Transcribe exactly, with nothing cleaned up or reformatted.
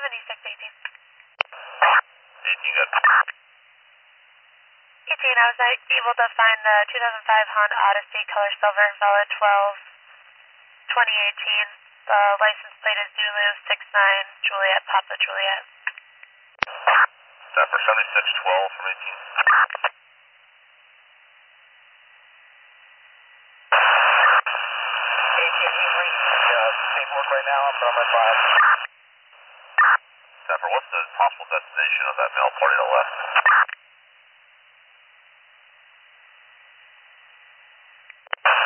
seventy-six eighteen. eighteen, good. eighteen, I was uh, able to find the two thousand five Honda Odyssey, color silver, valid twelve twenty eighteen. The license plate is Zulu six nine Juliet, Papa Juliet. That for seventy-six twelve from eighteen. eighteen, he's reading the uh, paperwork right now. I'm on my file. Zephyr, what's the possible destination of that male party to the left? eighteen, he could possibly heading down the shore.